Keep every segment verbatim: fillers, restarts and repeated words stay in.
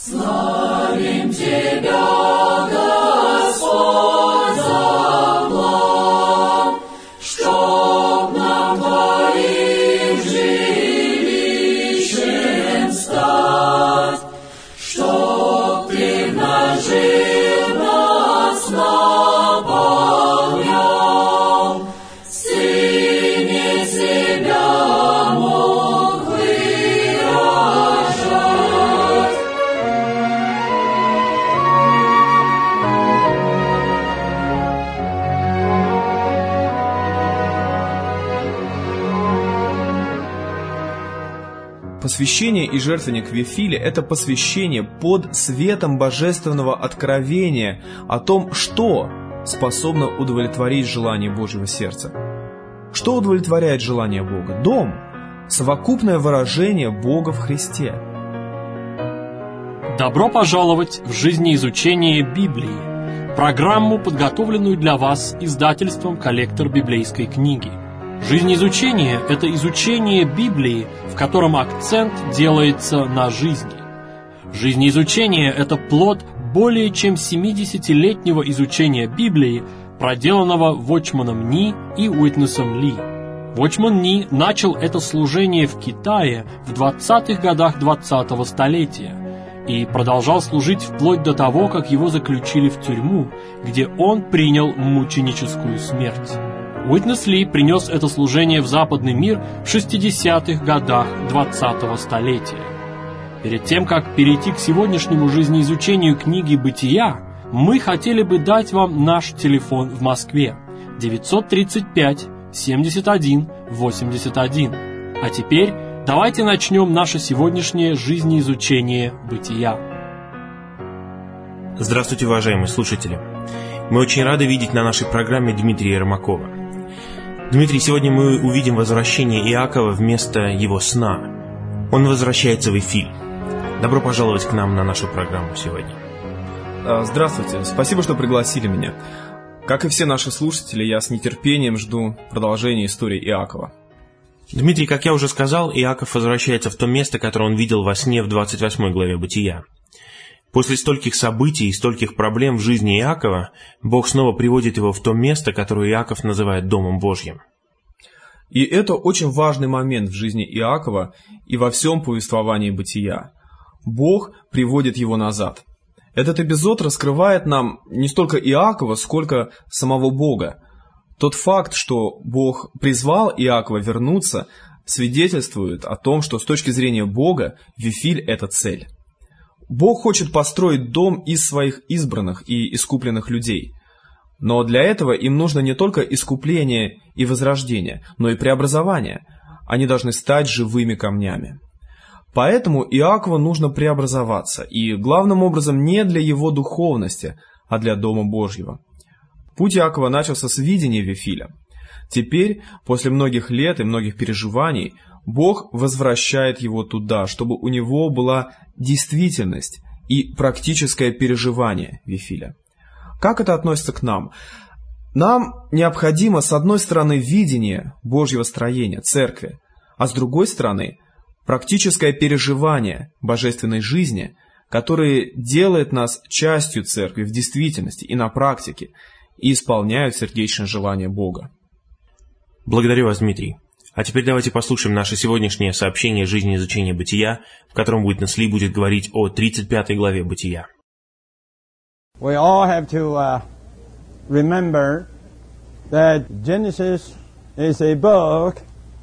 Славим Тебя, Господь, за план, чтоб нам Твоим жилищем стать, чтоб Ты в нас жил, нас наполнял, Сыне себя мог выражать. Посвящение и жертвенник в Вифиле – это посвящение под светом божественного откровения о том, что способно удовлетворить желание Божьего сердца. Что удовлетворяет желание Бога? Дом – совокупное выражение Бога в Христе. Добро пожаловать в жизнеизучение Библии, программу, подготовленную для вас издательством «Коллектор библейской книги». Жизнеизучение – это изучение Библии, в котором акцент делается на жизни. Жизнеизучение – это плод более чем семидесятилетнего изучения Библии, проделанного Вочманом Ни и Уитнесом Ли. Вочман Ни начал это служение в Китае в двадцатых годах двадцатого столетия и продолжал служить вплоть до того, как его заключили в тюрьму, где он принял мученическую смерть. Уитнес Ли принес это служение в западный мир в шестидесятых годах двадцатого столетия. Перед тем, как перейти к сегодняшнему жизнеизучению книги «Бытия», мы хотели бы дать вам наш телефон в Москве девятьсот тридцать пять семьдесят один восемьдесят один. А теперь давайте начнем наше сегодняшнее жизнеизучение «Бытия». Здравствуйте, уважаемые слушатели! Мы очень рады видеть на нашей программе Дмитрия Ермакова. Дмитрий, сегодня мы увидим возвращение Иакова вместо его сна. Он возвращается в Вифиль. Добро пожаловать к нам на нашу программу сегодня. Здравствуйте, спасибо, что пригласили меня. Как и все наши слушатели, я с нетерпением жду продолжения истории Иакова. Дмитрий, как я уже сказал, Иаков возвращается в то место, которое он видел во сне в двадцать восьмой главе Бытия. После стольких событий и стольких проблем в жизни Иакова, Бог снова приводит его в то место, которое Иаков называет Домом Божьим. И это очень важный момент в жизни Иакова и во всем повествовании Бытия. Бог приводит его назад. Этот эпизод раскрывает нам не столько Иакова, сколько самого Бога. Тот факт, что Бог призвал Иакова вернуться, свидетельствует о том, что с точки зрения Бога Вифиль – это цель. Бог хочет построить дом из своих избранных и искупленных людей. Но для этого им нужно не только искупление и возрождение, но и преобразование. Они должны стать живыми камнями. Поэтому Иакову нужно преобразоваться, и главным образом не для его духовности, а для Дома Божьего. Путь Иакова начался с видения Вифиля. Теперь, после многих лет и многих переживаний, Бог возвращает его туда, чтобы у него была действительность и практическое переживание Вифиля. Как это относится к нам? Нам необходимо, с одной стороны, видение Божьего строения, церкви, а с другой стороны, практическое переживание божественной жизни, которое делает нас частью церкви в действительности и на практике, и исполняют сердечное желание Бога. Благодарю вас, Дмитрий. А теперь давайте послушаем наше сегодняшнее сообщение жизнеизучения Бытия, в котором Уитнес Ли будет говорить о тридцать пятой главе Бытия. We all have to uh, remember that Genesis is a book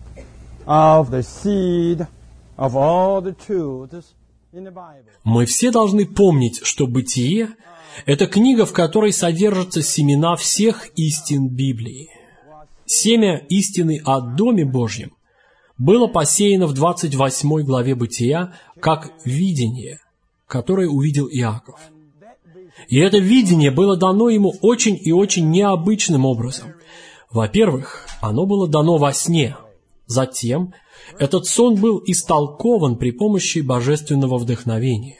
of the seed of all the truths in the Bible. Мы все должны помнить, что Бытие – это книга, в которой содержатся семена всех истин Библии. Семя истины о Доме Божьем было посеяно в двадцать восьмой главе Бытия как видение, которое увидел Иаков. И это видение было дано ему очень и очень необычным образом. Во-первых, оно было дано во сне. Затем, этот сон был истолкован при помощи божественного вдохновения.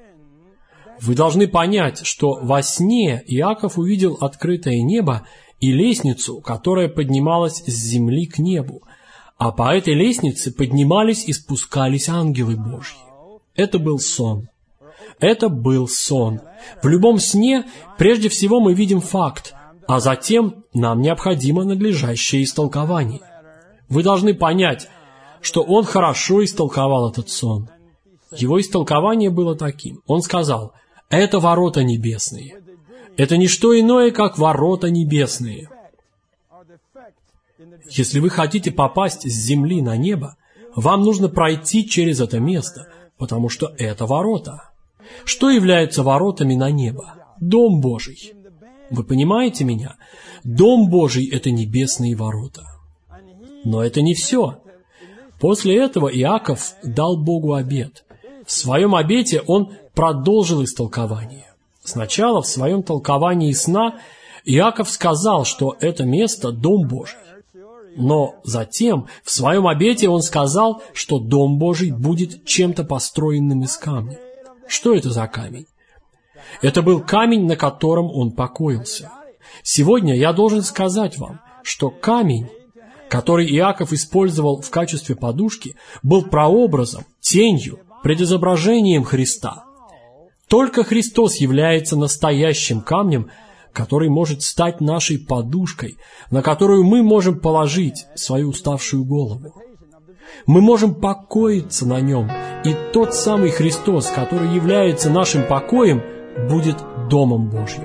Вы должны понять, что во сне Иаков увидел открытое небо и лестницу, которая поднималась с земли к небу, а по этой лестнице поднимались и спускались ангелы Божьи. Это был сон. Это был сон. В любом сне прежде всего мы видим факт, а затем нам необходимо надлежащее истолкование. Вы должны понять, что он хорошо истолковал этот сон. Его истолкование было таким. Он сказал: «Это ворота небесные». Это не что иное, как ворота небесные. Если вы хотите попасть с земли на небо, вам нужно пройти через это место, потому что это ворота. Что является воротами на небо? Дом Божий. Вы понимаете меня? Дом Божий – это небесные ворота. Но это не все. После этого Иаков дал Богу обет. В своем обете он продолжил истолкование. Сначала в своем толковании сна Иаков сказал, что это место – Дом Божий. Но затем в своем обете он сказал, что Дом Божий будет чем-то построенным из камня. Что это за камень? Это был камень, на котором он покоился. Сегодня я должен сказать вам, что камень, который Иаков использовал в качестве подушки, был прообразом, тенью, предизображением Христа. Только Христос является настоящим камнем, который может стать нашей подушкой, на которую мы можем положить свою уставшую голову. Мы можем покоиться на нем, и тот самый Христос, который является нашим покоем, будет Домом Божьим.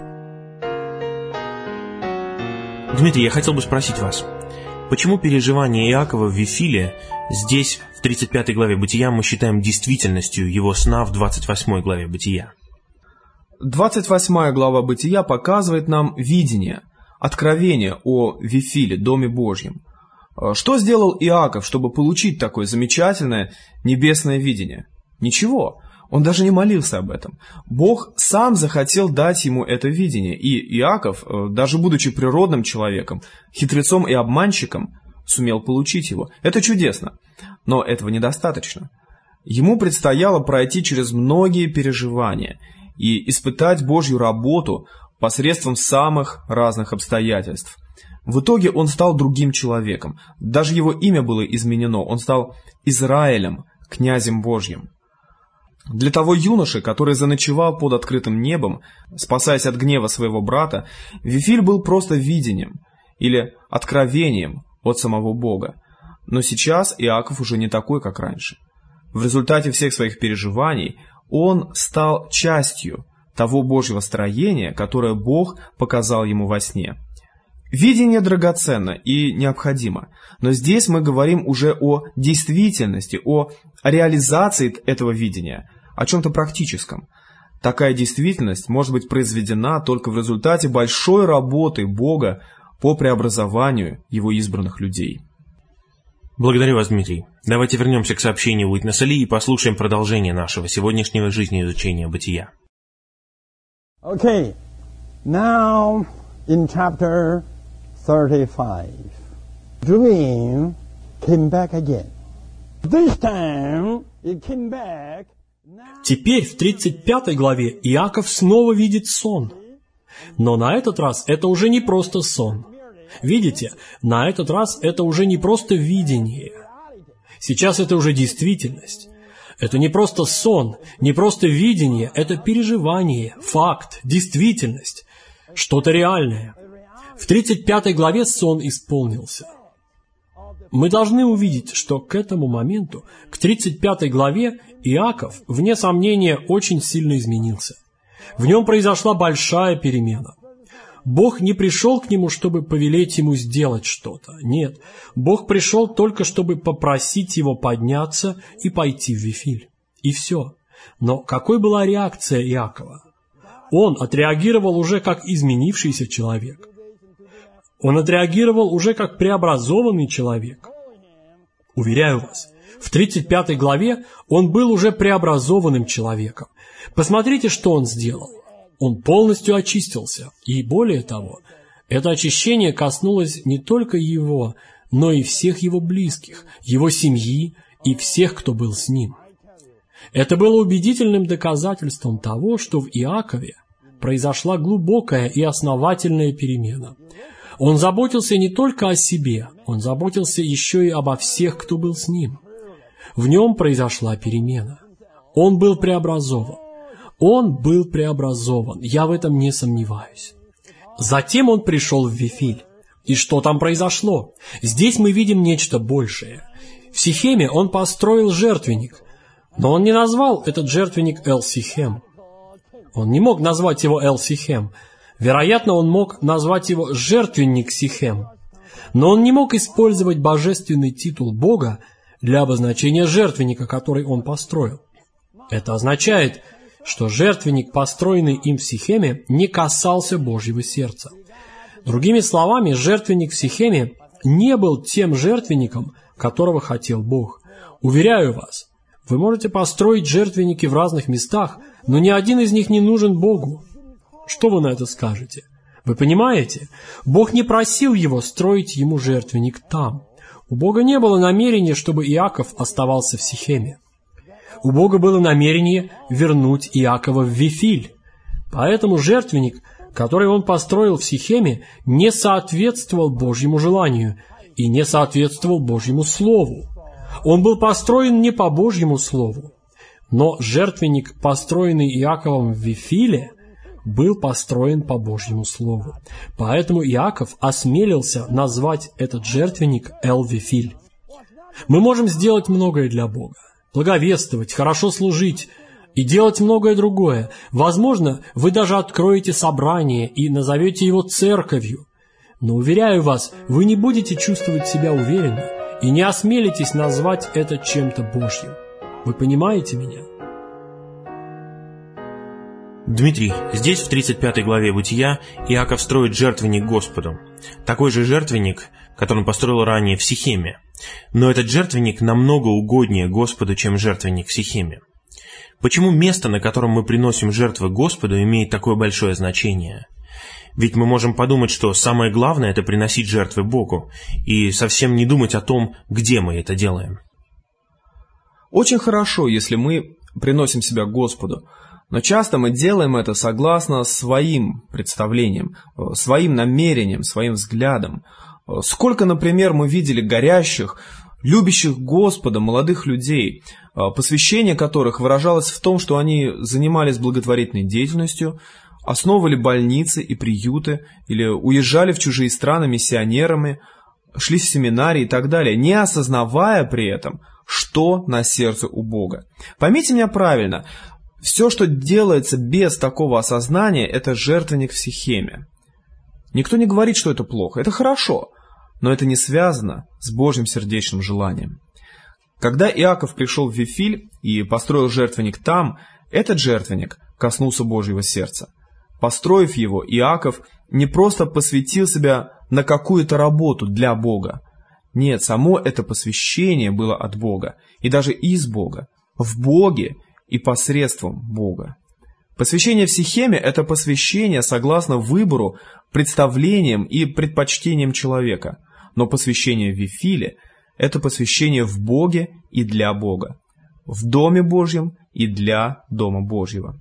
Дмитрий, я хотел бы спросить вас, почему переживания Иакова в Вифиле здесь, в тридцать пятой главе Бытия, мы считаем действительностью его сна в двадцать восьмой главе Бытия? двадцать восьмая глава Бытия показывает нам видение, откровение о Вифиле, Доме Божьем. Что сделал Иаков, чтобы получить такое замечательное небесное видение? Ничего. Он даже не молился об этом. Бог сам захотел дать ему это видение, и Иаков, даже будучи природным человеком, хитрецом и обманщиком, сумел получить его. Это чудесно, но этого недостаточно. Ему предстояло пройти через многие переживания и испытать Божью работу посредством самых разных обстоятельств. В итоге он стал другим человеком. Даже его имя было изменено. Он стал Израилем, князем Божьим. Для того юноши, который заночевал под открытым небом, спасаясь от гнева своего брата, Вифиль был просто видением или откровением от самого Бога. Но сейчас Иаков уже не такой, как раньше. В результате всех своих переживаний он стал частью того Божьего строения, которое Бог показал ему во сне. Видение драгоценно и необходимо, но здесь мы говорим уже о действительности, о реализации этого видения, о чем-то практическом. Такая действительность может быть произведена только в результате большой работы Бога по преобразованию Его избранных людей. Благодарю вас, Дмитрий. Давайте вернемся к сообщению Уитнеса Ли и послушаем продолжение нашего сегодняшнего жизнеизучения Бытия. Okay, now in chapter thirty-five, dream came back again. This time it came back. Теперь в тридцать пятой главе Иаков снова видит сон. Но на этот раз это уже не просто сон. Видите, на этот раз это уже не просто видение. Сейчас это уже действительность. Это не просто сон, не просто видение, это переживание, факт, действительность, что-то реальное. В тридцать пятой главе сон исполнился. Мы должны увидеть, что к этому моменту, к тридцать пятой главе, Иаков, вне сомнения, очень сильно изменился. В нем произошла большая перемена. Бог не пришел к нему, чтобы повелеть ему сделать что-то. Нет, Бог пришел только, чтобы попросить его подняться и пойти в Вифиль. И все. Но какой была реакция Иакова? Он отреагировал уже как изменившийся человек. Он отреагировал уже как преобразованный человек. Уверяю вас, в тридцать пятой главе он был уже преобразованным человеком. Посмотрите, что он сделал. Он полностью очистился. И более того, это очищение коснулось не только его, но и всех его близких, его семьи и всех, кто был с ним. Это было убедительным доказательством того, что в Иакове произошла глубокая и основательная перемена. Он заботился не только о себе, он заботился еще и обо всех, кто был с ним. В нем произошла перемена. Он был преобразован. Он был преобразован, я в этом не сомневаюсь. Затем он пришел в Вифиль. И что там произошло? Здесь мы видим нечто большее. В Сихеме он построил жертвенник, но он не назвал этот жертвенник Эл-Сихем. Он не мог назвать его Эл-Сихем. Вероятно, он мог назвать его жертвенник Сихем. Но он не мог использовать божественный титул Бога для обозначения жертвенника, который он построил. Это означает, что жертвенник, построенный им в Сихеме, не касался Божьего сердца. Другими словами, жертвенник в Сихеме не был тем жертвенником, которого хотел Бог. Уверяю вас, вы можете построить жертвенники в разных местах, но ни один из них не нужен Богу. Что вы на это скажете? Вы понимаете? Бог не просил его строить ему жертвенник там. У Бога не было намерения, чтобы Иаков оставался в Сихеме. У Бога было намерение вернуть Иакова в Вифиль. Поэтому жертвенник, который он построил в Сихеме, не соответствовал Божьему желанию и не соответствовал Божьему Слову. Он был построен не по Божьему Слову, но жертвенник, построенный Иаковом в Вифиле, был построен по Божьему Слову. Поэтому Иаков осмелился назвать этот жертвенник Эл-Вифиль. Мы можем сделать многое для Бога. Благовествовать, хорошо служить и делать многое другое. Возможно, вы даже откроете собрание и назовете его церковью. Но, уверяю вас, вы не будете чувствовать себя уверенно и не осмелитесь назвать это чем-то Божьим. Вы понимаете меня? Дмитрий, здесь в тридцать пятой главе Бытия Иаков строит жертвенник Господу. Такой же жертвенник, который он построил ранее в Сихеме. Но этот жертвенник намного угоднее Господу, чем жертвенник в Сихеме. Почему место, на котором мы приносим жертвы Господу, имеет такое большое значение? Ведь мы можем подумать, что самое главное – это приносить жертвы Богу, и совсем не думать о том, где мы это делаем. Очень хорошо, если мы приносим себя Господу, но часто мы делаем это согласно своим представлениям, своим намерениям, своим взглядам. Сколько, например, мы видели горящих, любящих Господа молодых людей, посвящение которых выражалось в том, что они занимались благотворительной деятельностью, основывали больницы и приюты, или уезжали в чужие страны миссионерами, шли в семинарии и так далее, не осознавая при этом, что на сердце у Бога. Поймите меня правильно, все, что делается без такого осознания, это жертвенник в Сихеме. Никто не говорит, что это плохо, это хорошо, но это не связано с Божьим сердечным желанием. Когда Иаков пришел в Вифиль и построил жертвенник там, этот жертвенник коснулся Божьего сердца. Построив его, Иаков не просто посвятил себя на какую-то работу для Бога. Нет, само это посвящение было от Бога, и даже из Бога, в Боге и посредством Бога. Посвящение в Сихеме – это посвящение согласно выбору, представлениям и предпочтениям человека. Но посвящение в Вифиле – это посвящение в Боге и для Бога, в Доме Божьем и для Дома Божьего.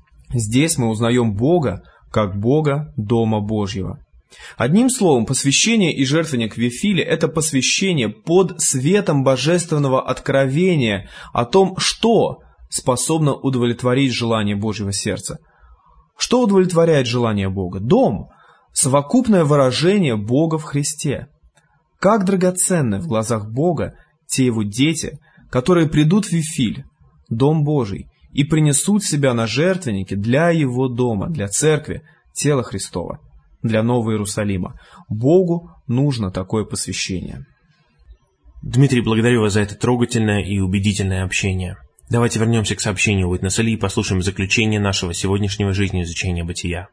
Здесь мы узнаем Бога как Бога Дома Божьего. Одним словом, посвящение и жертвенник в Вифиле – это посвящение под светом божественного откровения о том, что способно удовлетворить желание Божьего сердца. Что удовлетворяет желание Бога? Дом – совокупное выражение Бога в Христе. Как драгоценны в глазах Бога те Его дети, которые придут в Вифиль, Дом Божий, и принесут себя на жертвенники для Его дома, для церкви, тела Христова, для Нового Иерусалима. Богу нужно такое посвящение. Дмитрий, благодарю вас за это трогательное и убедительное общение. Давайте вернемся к сообщению Уитнеса Ли и послушаем заключение нашего сегодняшнего жизнеизучения бытия.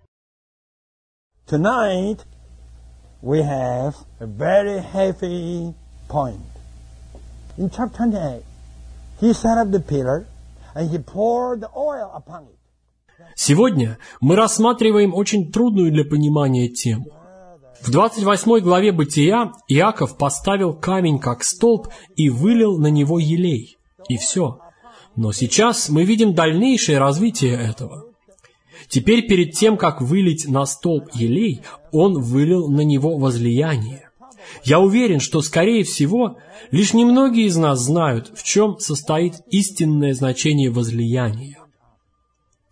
Tonight we have a very heavy point. In chapter twenty-eight, he set up the pillar and he poured the oil upon it. Сегодня мы рассматриваем очень трудную для понимания тему. В двадцать восьмой главе Бытия Иаков поставил камень как столб и вылил на него елей. И все. Но сейчас мы видим дальнейшее развитие этого. Теперь перед тем, как вылить на столб елей, он вылил на него возлияние. Я уверен, что, скорее всего, лишь немногие из нас знают, в чем состоит истинное значение возлияния.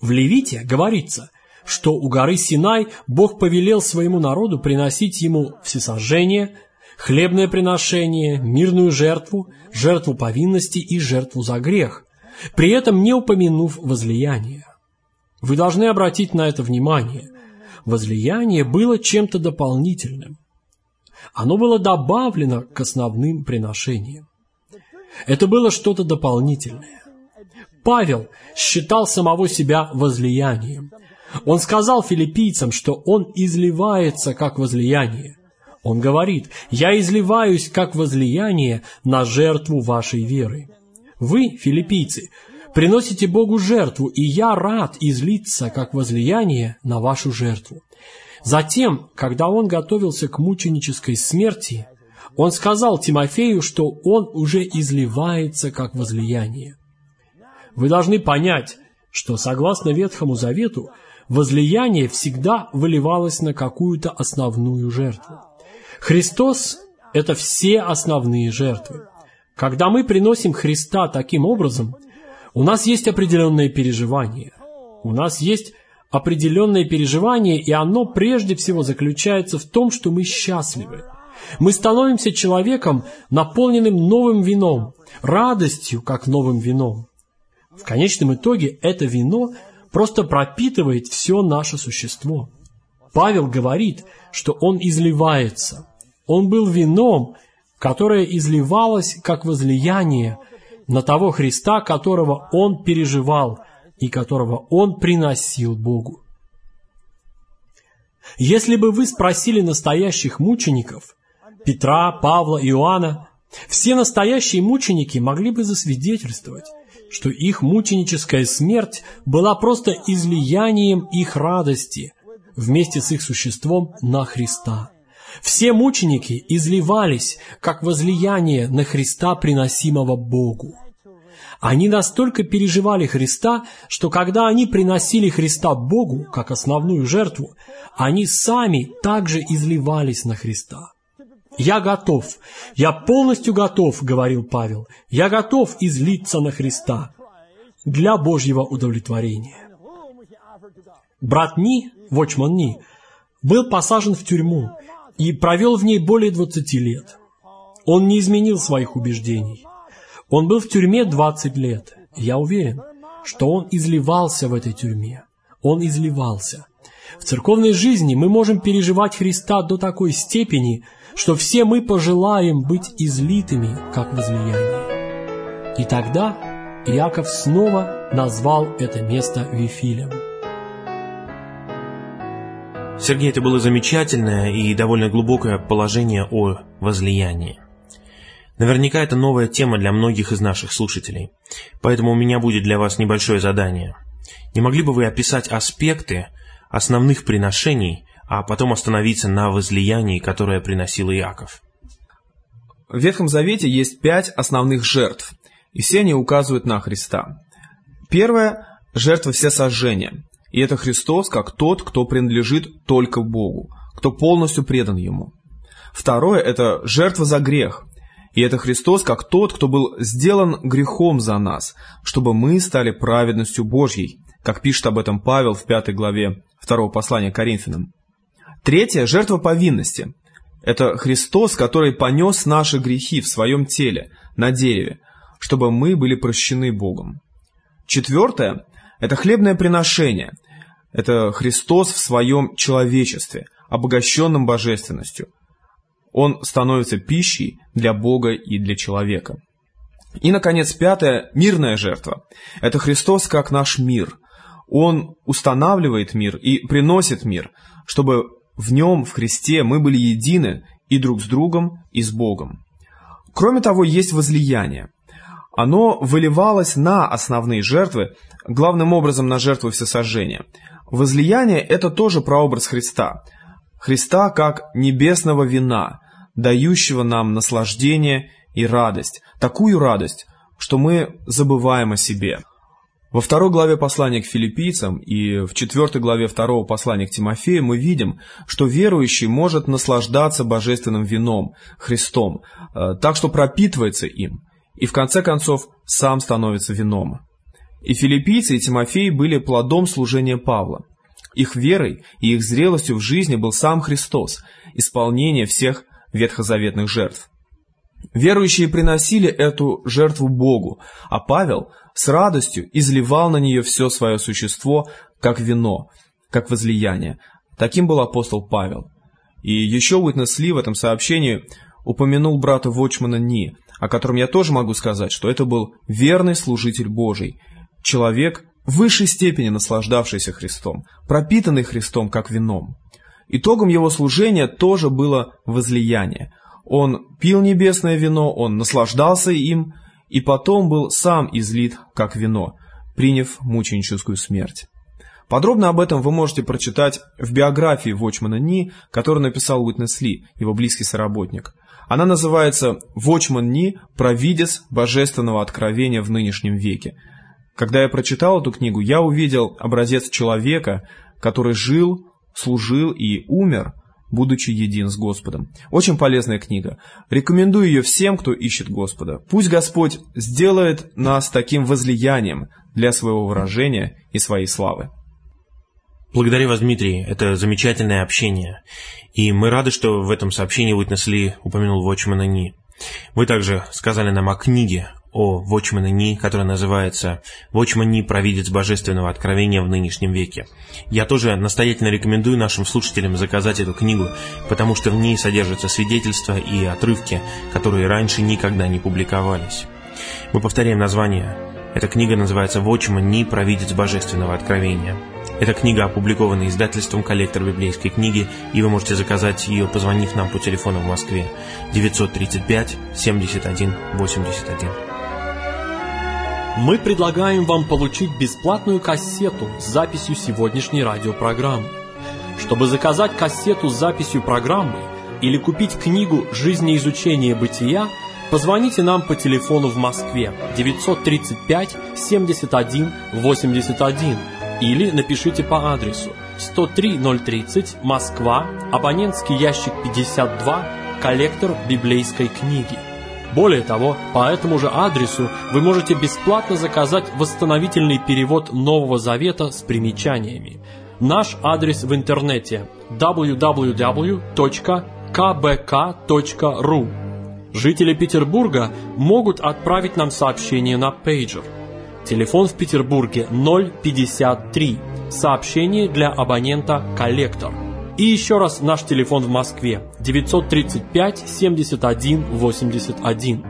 В Левите говорится, что у горы Синай Бог повелел своему народу приносить ему всесожжение, хлебное приношение, мирную жертву, жертву повинности и жертву за грех, при этом не упомянув возлияние. Вы должны обратить на это внимание. Возлияние было чем-то дополнительным. Оно было добавлено к основным приношениям. Это было что-то дополнительное. Павел считал самого себя возлиянием. Он сказал филиппийцам, что он изливается как возлияние. Он говорит: «Я изливаюсь как возлияние на жертву вашей веры». Вы, филиппийцы, приносите Богу жертву, и я рад излиться как возлияние на вашу жертву. Затем, когда он готовился к мученической смерти, он сказал Тимофею, что он уже изливается как возлияние. Вы должны понять, что согласно Ветхому Завету, возлияние всегда выливалось на какую-то основную жертву. Христос – это все основные жертвы. Когда мы приносим Христа таким образом, у нас есть определенное переживание. У нас есть определенное переживание, и оно прежде всего заключается в том, что мы счастливы. Мы становимся человеком, наполненным новым вином, радостью, как новым вином. В конечном итоге это вино просто пропитывает все наше существо. Павел говорит, что он изливается. Он был вином, которое изливалось как возлияние на того Христа, которого он переживал и которого он приносил Богу. Если бы вы спросили настоящих мучеников, Петра, Павла, Иоанна, все настоящие мученики могли бы засвидетельствовать, что их мученическая смерть была просто излиянием их радости вместе с их существом на Христа. Все мученики изливались, как возлияние на Христа, приносимого Богу. Они настолько переживали Христа, что когда они приносили Христа Богу, как основную жертву, они сами также изливались на Христа. «Я готов, я полностью готов», — говорил Павел, — «я готов излиться на Христа для Божьего удовлетворения». Брат Ни, Watchman Ни, был посажен в тюрьму и провел в ней более двадцати лет. Он не изменил своих убеждений. Он был в тюрьме двадцать лет. Я уверен, что он изливался в этой тюрьме. Он изливался. В церковной жизни мы можем переживать Христа до такой степени, что все мы пожелаем быть излитыми, как возлияние. И тогда Иаков снова назвал это место Вифилем. Сергей, это было замечательное и довольно глубокое положение о возлиянии. Наверняка это новая тема для многих из наших слушателей, поэтому у меня будет для вас небольшое задание. Не могли бы вы описать аспекты основных приношений, а потом остановиться на возлиянии, которое приносил Иаков? В Ветхом Завете есть пять основных жертв, и все они указывают на Христа. Первая – жертва всесожжения, и это Христос как тот, кто принадлежит только Богу, кто полностью предан Ему. Второе – это жертва за грех, и это Христос как тот, кто был сделан грехом за нас, чтобы мы стали праведностью Божьей, как пишет об этом Павел в пятой главе второго послания к Коринфянам. Третье – жертва повинности. Это Христос, который понес наши грехи в своем теле, на дереве, чтобы мы были прощены Богом. Четвертое – это хлебное приношение. Это Христос в своем человечестве, обогащенном божественностью. Он становится пищей для Бога и для человека. И, наконец, пятое – мирная жертва. Это Христос как наш мир. Он устанавливает мир и приносит мир, чтобы в нем, в Христе, мы были едины и друг с другом, и с Богом. Кроме того, есть возлияние. Оно выливалось на основные жертвы, главным образом на жертву всесожжения. Возлияние – это тоже прообраз Христа. Христа как небесного вина, дающего нам наслаждение и радость. Такую радость, что мы забываем о себе. Во второй главе послания к филиппийцам и в четвертой главе второго послания к Тимофею мы видим, что верующий может наслаждаться божественным вином, Христом, так что пропитывается им, и в конце концов сам становится вином. И филиппийцы, и Тимофей были плодом служения Павла. Их верой и их зрелостью в жизни был сам Христос, исполнение всех ветхозаветных жертв. Верующие приносили эту жертву Богу, а Павел с радостью изливал на нее все свое существо, как вино, как возлияние. Таким был апостол Павел. И еще Уитнес Ли в этом сообщении упомянул брата Watchman Nee, о котором я тоже могу сказать, что это был верный служитель Божий, человек, в высшей степени наслаждавшийся Христом, пропитанный Христом как вином. Итогом его служения тоже было возлияние. Он пил небесное вино, он наслаждался им, и потом был сам излит как вино, приняв мученическую смерть. Подробно об этом вы можете прочитать в биографии Watchman Nee, которую написал Уитнес Ли, его близкий соработник. Она называется «Watchman Nee. Провидец божественного откровения в нынешнем веке». Когда я прочитал эту книгу, я увидел образец человека, который жил, служил и умер, будучи един с Господом. Очень полезная книга. Рекомендую ее всем, кто ищет Господа. Пусть Господь сделает нас таким возлиянием для своего выражения и своей славы. Благодарю вас, Дмитрий. Это замечательное общение. И мы рады, что в этом сообщении Уитнес Ли упомянул Watchman Nee. Вы также сказали нам о книге о Watchman Nee, которая называется «Watchman Nee. Провидец божественного откровения в нынешнем веке». Я тоже настоятельно рекомендую нашим слушателям заказать эту книгу, потому что в ней содержатся свидетельства и отрывки, которые раньше никогда не публиковались. Мы повторяем название. Эта книга называется «Watchman Nee. Провидец божественного откровения». Эта книга опубликована издательством «Коллектор библейской книги», и вы можете заказать ее, позвонив нам по телефону в Москве девятьсот тридцать пять семьдесят один восемьдесят один. Мы предлагаем вам получить бесплатную кассету с записью сегодняшней радиопрограммы. Чтобы заказать кассету с записью программы или купить книгу «Жизнеизучение бытия», позвоните нам по телефону в Москве девятьсот тридцать пять семьдесят один восемьдесят один или напишите по адресу сто три ноль тридцать, Москва, абонентский ящик пятьдесят два, коллектор библейской книги. Более того, по этому же адресу вы можете бесплатно заказать восстановительный перевод Нового Завета с примечаниями. Наш адрес в интернете дабл ю дабл ю дабл ю точка ка бэ ка точка ру. Жители Петербурга могут отправить нам сообщение на пейджер. Телефон в Петербурге ноль пятьдесят три. Сообщение для абонента «Коллектор». И еще раз наш телефон в Москве девятьсот тридцать пять семьдесят один восемьдесят один.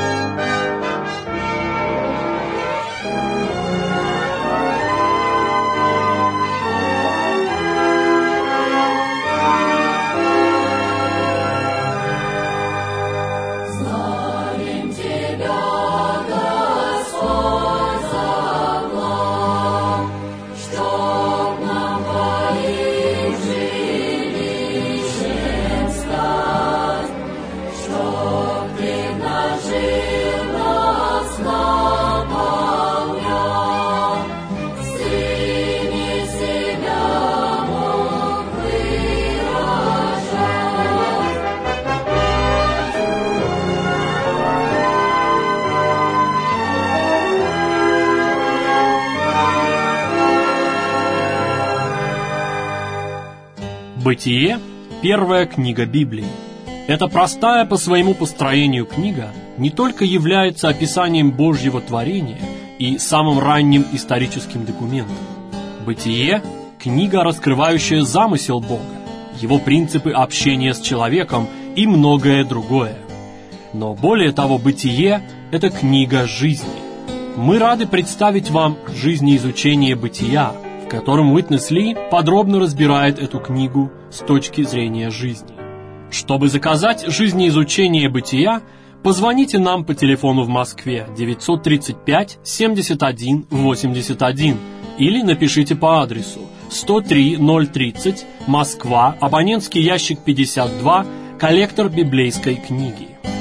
Бытие – первая книга Библии. Эта простая по своему построению книга не только является описанием Божьего творения и самым ранним историческим документом. Бытие – книга, раскрывающая замысел Бога, его принципы общения с человеком и многое другое. Но более того, Бытие – это книга жизни. Мы рады представить вам жизнеизучение Бытия, в котором Уитнес Ли подробно разбирает эту книгу с точки зрения жизни. Чтобы заказать жизнеизучение Бытия, позвоните нам по телефону в Москве девятьсот тридцать пять семьдесят один восемьдесят один или напишите по адресу сто три ноль тридцать, Москва, абонентский ящик пятьдесят два, коллектор библейской книги.